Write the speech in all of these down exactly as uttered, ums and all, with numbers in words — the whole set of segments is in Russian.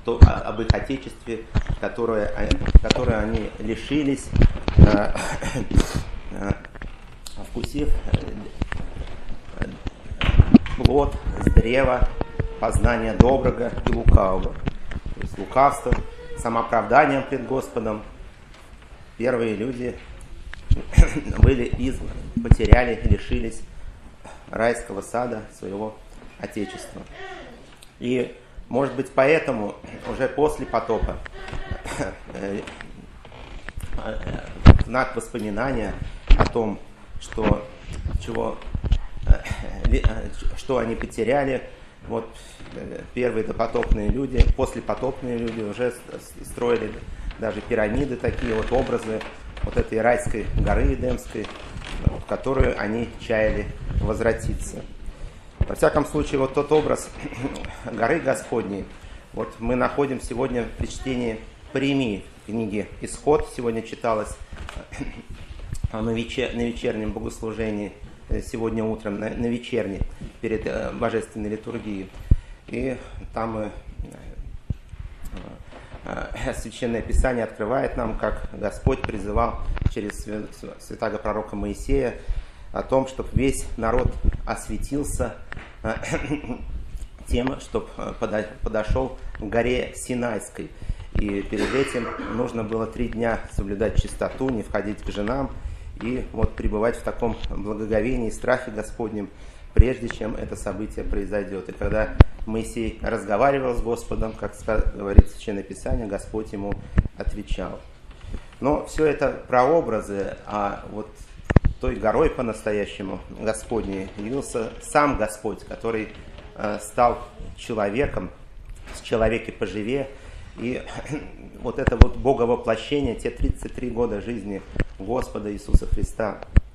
что, об их отечестве, которое, которое они лишились, вкусив плод с древа познания доброго и лукавого. То есть лукавство, самооправданием пред Господом первые люди были изгнаны, потеряли, лишились райского сада своего Отечества. И, может быть, поэтому уже после потопа в знак воспоминания о том, что, чего, что они потеряли, вот первые допотопные люди, послепотопные люди уже строили даже пирамиды, такие вот образы вот этой райской горы Эдемской, в которую они чаяли возвратиться. Во всяком случае, вот тот образ горы Господней, вот мы находим сегодня при чтении Паремии, книги «Исход», сегодня читалось на, вечер, на вечернем богослужении, сегодня утром, на, на вечерней, перед э, божественной литургией. И там э, э, Священное Писание открывает нам, как Господь призывал через святаго пророка Моисея о том, чтобы весь народ осветился э, тем, чтобы подошел к горе Синайской. И перед этим нужно было три дня соблюдать чистоту, не входить к женам и вот пребывать в таком благоговении и страхе Господнем, прежде чем это событие произойдет. И когда Моисей разговаривал с Господом, как говорит Священное Писание, Господь ему отвечал. Но все это прообразы, а вот той горой по-настоящему Господней явился сам Господь, который э, стал человеком, с человеки поживе. И вот это вот боговоплощение, те тридцать три года жизни Господа Иисуса Христа,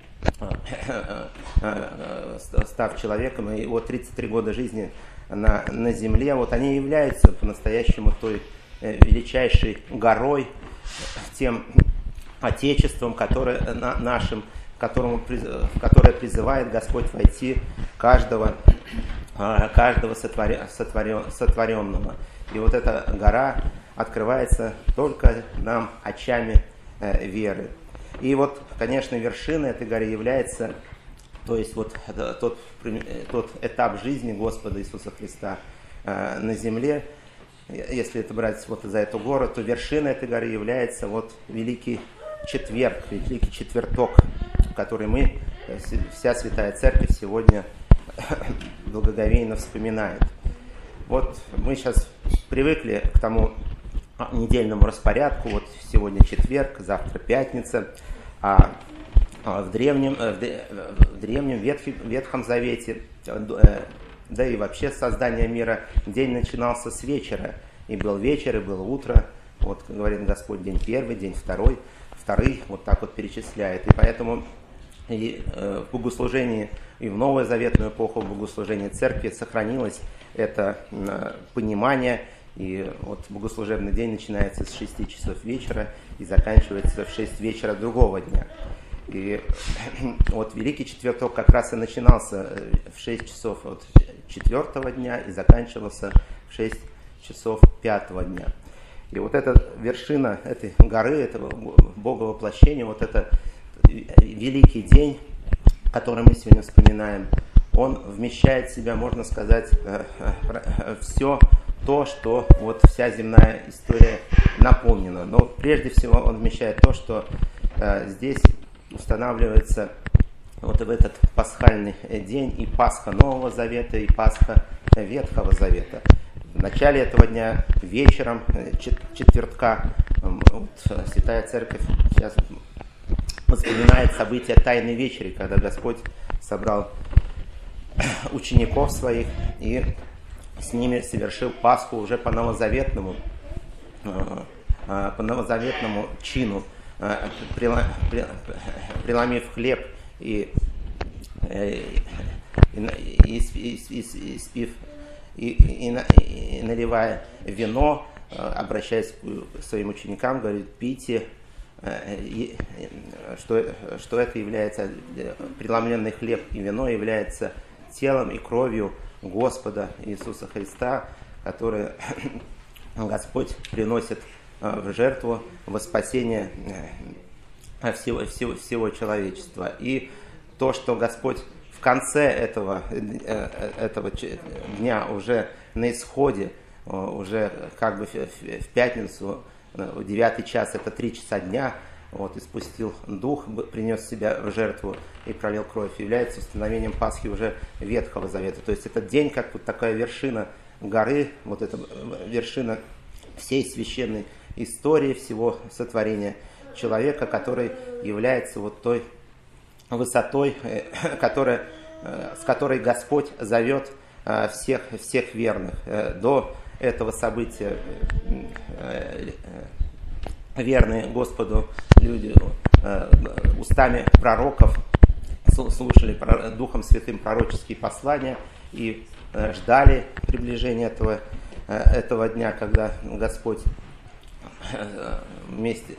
став человеком, и вот тридцать три года жизни на, на земле, вот они являются по-настоящему той величайшей горой, тем Отечеством, которое, нашим, которому, в которое призывает Господь войти каждого, каждого сотворя, сотворя, сотворенного. И вот эта гора открывается только нам очами э, веры. И вот, конечно, вершиной этой горы является, то есть вот тот, тот этап жизни Господа Иисуса Христа э, на земле. Если это брать вот за эту гору, то вершиной этой горы является вот Великий Четверг, Великий Четверток, который мы, вся Святая Церковь, сегодня благоговейно вспоминает. Вот мы сейчас привыкли к тому недельному распорядку, вот сегодня четверг, завтра пятница, а в древнем, в древнем Ветхом, Ветхом Завете, да и вообще создание мира, день начинался с вечера, и был вечер, и было утро, вот, как говорит Господь, день первый, день второй, второй, вот так вот перечисляет, и поэтому и в богослужении, и в новозаветную эпоху в богослужении церкви сохранилось это понимание, и вот богослужебный день начинается с шести часов вечера и заканчивается в шесть вечера другого дня. И вот Великий Четверток как раз и начинался в шесть часов от четвертого дня и заканчивался в шесть часов пятого дня. И вот эта вершина этой горы, этого боговоплощения, вот это великий день, который мы сегодня вспоминаем, он вмещает в себя, можно сказать, все то, что вот вся земная история наполнена. Но прежде всего он вмещает то, что здесь устанавливается вот в этот пасхальный день и Пасха Нового Завета, и Пасха Ветхого Завета. В начале этого дня, вечером четвертка, вот, Святая Церковь сейчас вспоминает события Тайной Вечери, когда Господь собрал учеников своих и с ними совершил Пасху уже по новозаветному, по новозаветному чину, преломив хлеб и, и, и, и, и спив и, и, и наливая вино, обращаясь к своим ученикам, говорит: пейте, что, что это является, преломленный хлеб и вино является телом и кровью Господа Иисуса Христа, которые Господь приносит в жертву во спасение всего, всего, всего человечества. И то, что Господь в конце этого, этого дня, уже на исходе, уже как бы в пятницу, в девятый час, это три часа дня, вот, испустил дух, принес себя в жертву и пролил кровь, является установлением Пасхи уже Ветхого Завета. То есть этот день как вот такая вершина горы, вот эта вершина всей священной истории, всего сотворения человека, который является вот той высотой, которая, с которой Господь зовет всех, всех верных. До этого события верные Господу люди устами пророков слушали Духом Святым пророческие послания и ждали приближения этого, этого дня, когда Господь вместе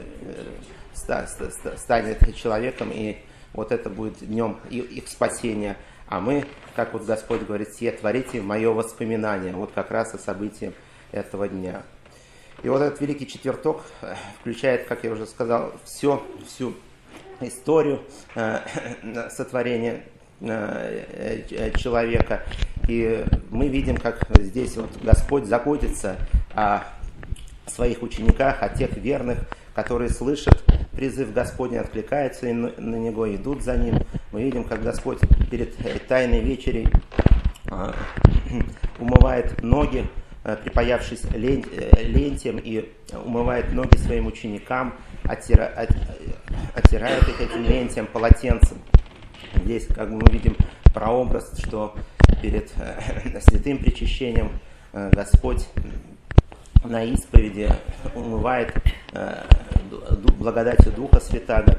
станет человеком, и вот это будет днем их спасения. А мы, как вот Господь говорит, «Сие творите в мое воспоминание», вот как раз о событии этого дня. И вот этот Великий Четверток включает, как я уже сказал, все, всю историю э, сотворения э, человека. И мы видим, как здесь вот Господь заботится о своих учениках, о тех верных, которые слышат призыв Господень, откликаются на него, идут за ним. Мы видим, как Господь перед Тайной вечерей э, умывает ноги, припаявшись лентием, и умывает ноги своим ученикам, оттира, от, оттирает их этим лентием, полотенцем. Здесь как бы мы видим прообраз, что перед святым причащением Господь на исповеди умывает благодатью Духа Святаго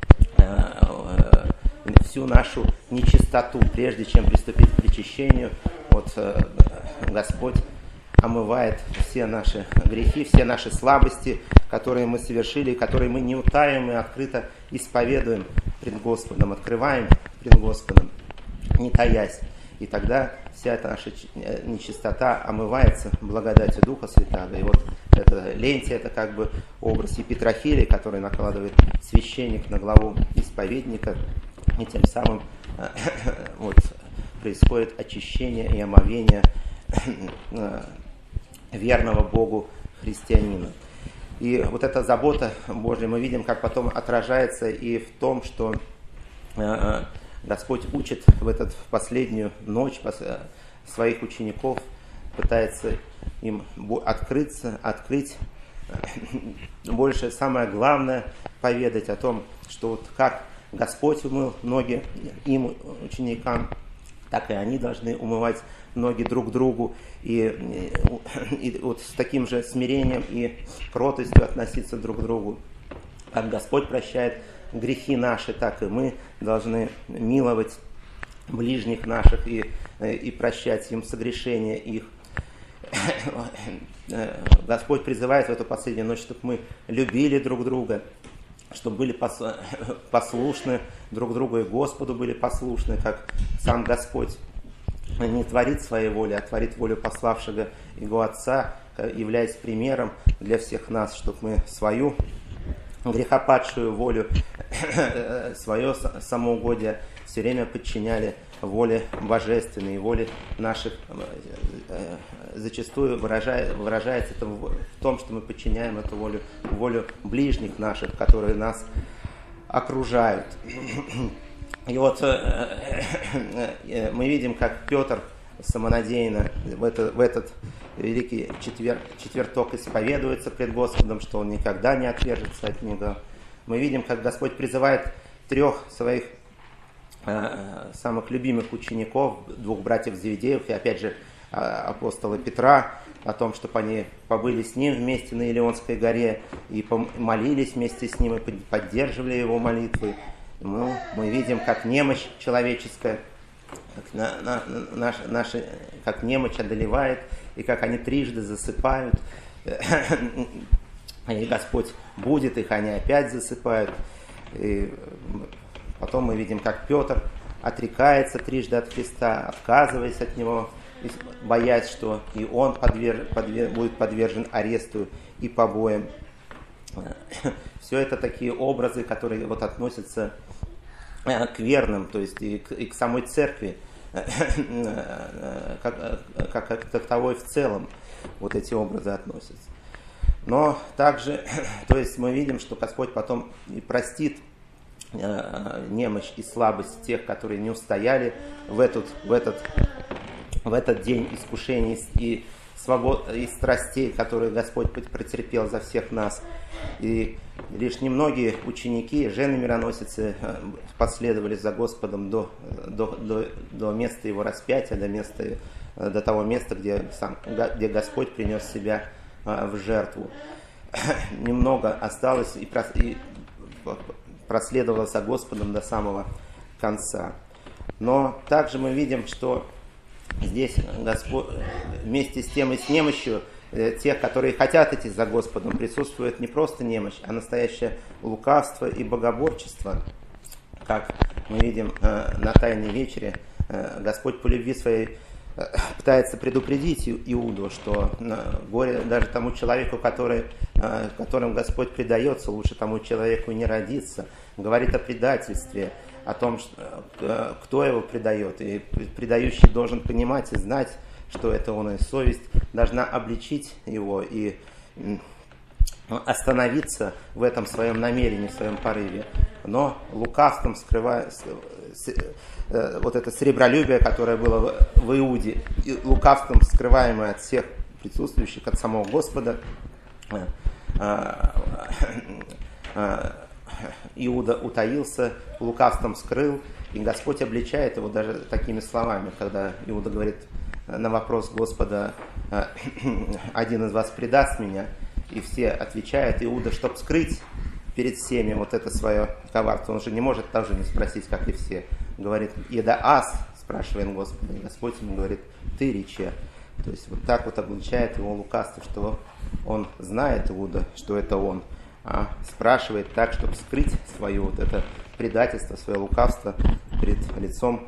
всю нашу нечистоту. Прежде чем приступить к причащению, вот Господь омывает все наши грехи, все наши слабости, которые мы совершили, которые мы не утаиваем и открыто исповедуем пред Господом, открываем пред Господом, не таясь. И тогда вся эта наша нечистота омывается благодатью Духа Святаго. И вот это лентия, это как бы образ епитрахилия, который накладывает священник на главу исповедника, и тем самым вот, происходит очищение и омовение верного Богу христианина. И вот эта забота Божья, мы видим, как потом отражается и в том, что Господь учит в эту в последнюю ночь своих учеников, пытается им открыться, открыть больше, самое главное, поведать о том, что вот как Господь умыл ноги им, ученикам, так и они должны умывать ноги друг другу, и, и, и вот с таким же смирением и кротостью относиться друг к другу. Как Господь прощает грехи наши, так и мы должны миловать ближних наших и, и прощать им согрешения их. Господь призывает в эту последнюю ночь, чтобы мы любили друг друга, чтобы были послушны друг другу и Господу были послушны, как сам Господь не творит своей воли, а творит волю пославшего Его Отца, являясь примером для всех нас, чтобы мы свою грехопадшую волю, свое самоугодие все время подчиняли воле божественной, воле наших. Зачастую выражает, выражается это в том, что мы подчиняем эту волю, волю ближних наших, которые нас окружают. И вот мы видим, как Петр самонадеянно в, это, в этот великий четвер, четверток исповедуется пред Господом, что он никогда не отвержется от него. Мы видим, как Господь призывает трех своих э, самых любимых учеников, двух братьев Зеведеев и опять же апостола Петра, о том, чтобы они побыли с ним вместе на Илионской горе и молились вместе с ним и поддерживали его молитвы. Ну, мы видим, как немощь человеческая, как, на, на, наш, наши, как немощь одолевает, и как они трижды засыпают. И Господь будет их, они опять засыпают. И потом мы видим, как Петр отрекается трижды от Христа, отказываясь от Него, боясь, что и он подверж, подвер, будет подвержен аресту и побоям. Все это такие образы, которые вот относятся к верным, то есть и к, и к самой церкви, как, как, как таковой в целом вот эти образы относятся. Но также, то есть мы видим, что Господь потом и простит немощь и слабость тех, которые не устояли в этот, в этот, в этот день искушений и свобод, и страстей, которые Господь претерпел за всех нас. И лишь немногие ученики, жены-мироносицы последовали за Господом до, до, до, до места Его распятия, до, места, до того места, где, сам, где Господь принес себя в жертву. Немного осталось и, и проследовало за Господом до самого конца. Но также мы видим, что здесь Господь, вместе с тем и с немощью тех, которые хотят идти за Господом, присутствует не просто немощь, а настоящее лукавство и богоборчество. Как мы видим на Тайной вечере, Господь по любви своей пытается предупредить Иуду, что горе даже тому человеку, который, которым Господь предается, лучше тому человеку не родиться. Говорит о предательстве, о том, кто его предает. И предающий должен понимать и знать, что это он, и совесть должна обличить его и остановиться в этом своем намерении, в своем порыве. Но лукавством скрывая вот это сребролюбие, которое было в Иуде, и лукавством, скрываемое от всех присутствующих, от самого Господа, Иуда утаился, лукавством скрыл, и Господь обличает его даже такими словами, когда Иуда говорит на вопрос Господа: один из вас предаст меня, и все отвечают: Иуда, чтобы скрыть перед всеми вот это свое коварство, он же не может тоже не спросить, как и все. Говорит: еда ас, спрашивает Господа, и Господь ему говорит: ты рече. То есть вот так вот обличает его лукавство, что он знает, Иуда, что это он, а спрашивает так, чтобы скрыть свое вот это предательство, свое лукавство перед лицом,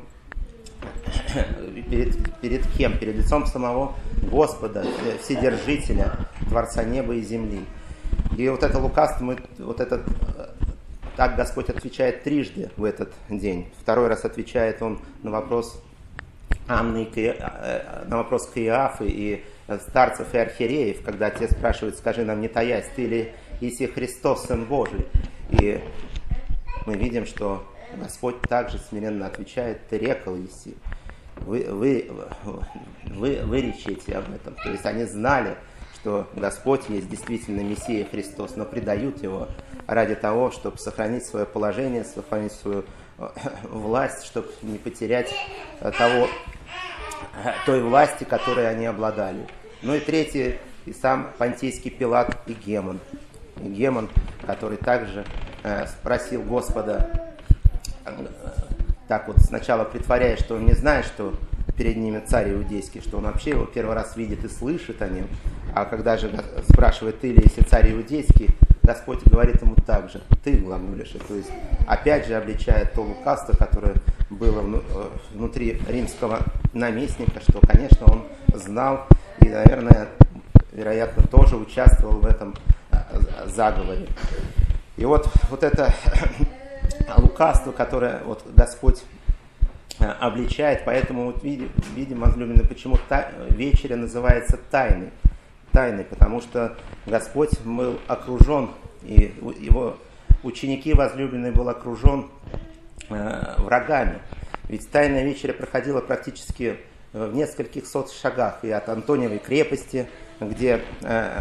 перед, перед кем? Перед лицом самого Господа, Вседержителя, Творца неба и земли. И вот это лукавство, мы, вот этот, так Господь отвечает трижды в этот день. Второй раз отвечает он на вопрос Анны, и, на вопрос Каиафы и старцев и архиереев, когда те спрашивают: скажи нам, не таясь, ты ли Иисус Христос, Сын Божий? И мы видим, что Господь также смиренно отвечает: ты рекал, Иисус. Вы, вы, вы, вы речите об этом. То есть они знали, что Господь есть действительно Мессия Христос, но предают Его ради того, чтобы сохранить свое положение, сохранить свою власть, чтобы не потерять того, той власти, которой они обладали. Ну и третий, и сам Понтийский Пилат и Гемон. И Гемон, который также э, спросил Господа, э, так вот сначала притворяясь, что он не знает, что перед ними царь иудейский, что он вообще его первый раз видит и слышит о нем. А когда же спрашивает: ты ли если царь иудейский, Господь говорит ему так же: ты глаголишь. То есть опять же обличает то лукавство, которое было внутри римского наместника, что, конечно, он знал и, наверное, вероятно, тоже участвовал в этом заговоре. И вот, вот это лукавство, которое вот Господь обличает, поэтому вот видим, видим, возлюбленные, почему та, вечеря называется тайной. Тайной, потому что Господь был окружен, и его ученики возлюбленные был окружен э, врагами. Ведь тайная вечеря проходила практически в нескольких сот шагах и от Антониевой крепости, где э,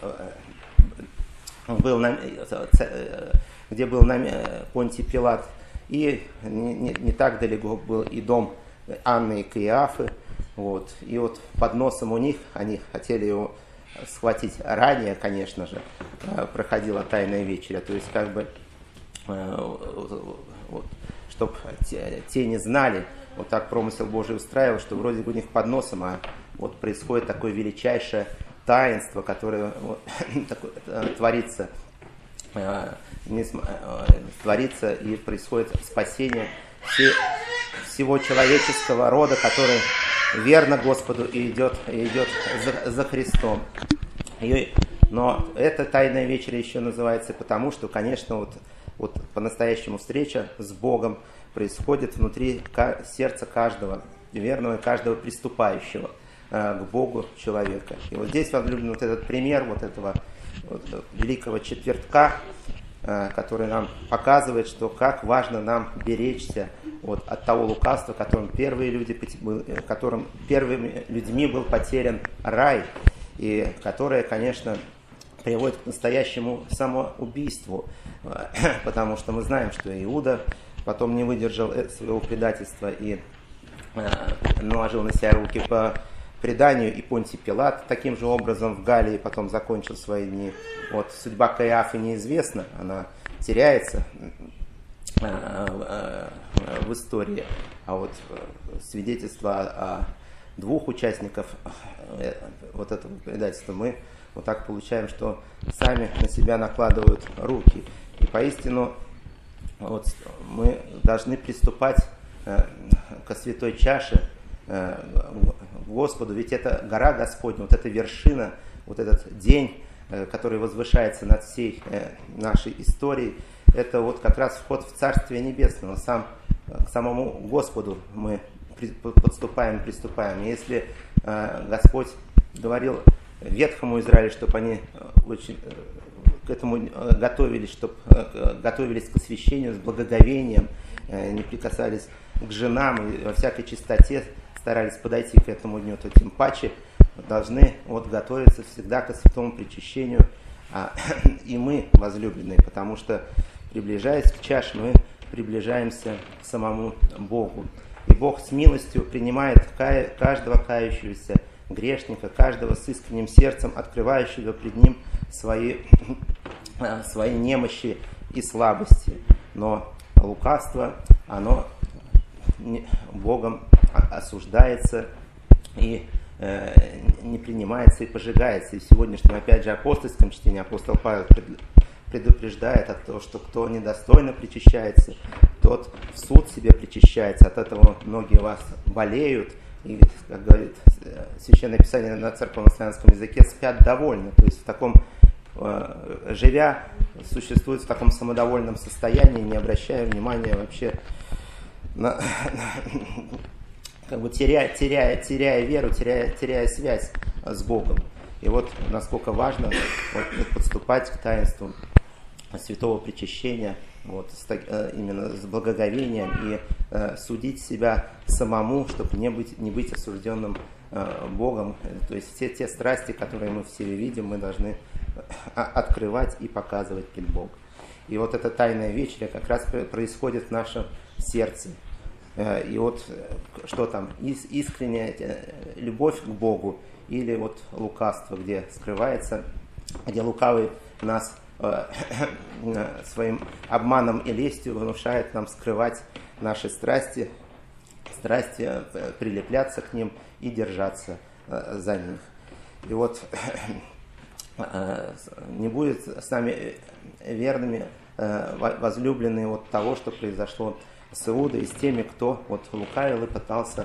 был, на, где был на, Понтий Пилат, и не, не, не так далеко был и дом Анны и Каиафы. Вот. И вот под носом у них, они хотели его схватить ранее, конечно же, проходила тайная вечеря. То есть, как бы, вот, чтобы те, те не знали, вот так промысел Божий устраивал, что вроде бы у них под носом, а вот происходит такое величайшее таинство, которое вот, такое, творится, не, творится и происходит спасение все, всего человеческого рода, который верно Господу и идет, и идет за, за Христом. И, но эта тайная вечеря еще называется потому, что, конечно, вот, вот по-настоящему встреча с Богом происходит внутри сердца каждого верного и каждого приступающего э, к Богу человека. И вот здесь возлюблен вот этот пример вот этого вот, великого четвертка, э, который нам показывает, что как важно нам беречься вот, от того лукавства, которым первые люди, которым первыми людьми был потерян рай, и которое, конечно, приводит к настоящему самоубийству, потому что мы знаем, что Иуда потом не выдержал своего предательства и наложил на себя руки по преданию, и Понтий Пилат таким же образом в Галлии потом закончил свои дни. Вот судьба Каиафы неизвестна, она теряется в истории, а вот свидетельство о двух участников вот этого предательства мы вот так получаем, что сами на себя накладывают руки. И поистину вот мы должны приступать ко святой чаше к Господу, ведь это гора Господня, вот эта вершина, вот этот день, который возвышается над всей нашей историей, это вот как раз вход в Царствие Небесное, сам, к самому Господу мы подступаем, приступаем. Если Господь говорил ветхому Израилю, чтобы они очень к этому готовились, чтобы готовились к освящению с благоговением, не прикасались к женам и во всякой чистоте старались подойти к этому дню, то тем паче должны вот готовиться всегда к святому причащению, а, и мы, возлюбленные, потому что, приближаясь к чаше, мы приближаемся к самому Богу. И Бог с милостью принимает каждого кающегося грешника, каждого с искренним сердцем, открывающего пред Ним свои, свои немощи и слабости. Но лукавство, оно Богом осуждается и э, не принимается и пожигается. И в сегодняшнем, опять же, апостольском чтении апостол Павел предупреждает от того, что кто недостойно причащается, тот в суд себе причащается. От этого многие вас болеют. И, как говорит Священное Писание на церковнославянском языке, спят довольно. То есть в таком, э, живя, существует в таком самодовольном состоянии, не обращая внимания вообще на, на, как бы теряя, теряя, теряя веру, теряя, теряя связь с Богом. И вот насколько важно вот, подступать к таинству святого причащения вот, с, именно с благоговением и э, судить себя самому, чтобы не быть, не быть осужденным э, Богом. То есть все те страсти, которые мы в себе видим, мы должны открывать и показывать пред Богом. И вот эта тайная вечеря как раз происходит в нашем сердце. И вот что там, искренняя любовь к Богу или вот лукавство, где скрывается, где лукавый нас своим обманом и лестью внушает нам скрывать наши страсти, страсти прилепляться к ним и держаться за них. И вот не будет с нами верными возлюбленные вот того, что произошло с Иудой и с теми, кто вот лукавил и пытался,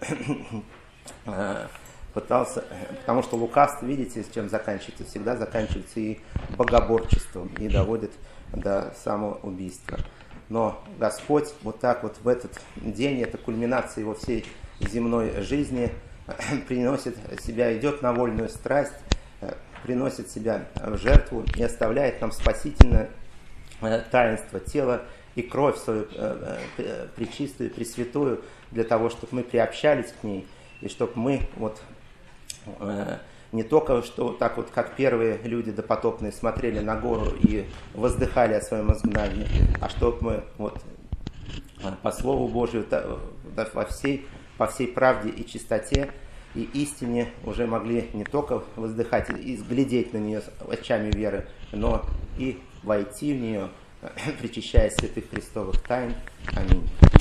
пытался, потому что лукавство, видите, с чем заканчивается, всегда заканчивается и богоборчеством, и доводит до самоубийства. Но Господь вот так вот в этот день, это кульминация его всей земной жизни, приносит себя, идет на вольную страсть, приносит себя в жертву и оставляет нам спасительное таинство тела и кровь свою пречистую, пресвятую, для того, чтобы мы приобщались к ней, и чтобы мы вот не только что так вот, как первые люди допотопные смотрели на гору и воздыхали о своем изгнании, а чтобы мы вот по Слову Божию во всей, по всей правде и чистоте и истине уже могли не только воздыхать и глядеть на нее очами веры, но и войти в нее, причащая святых христовых тайн. Аминь.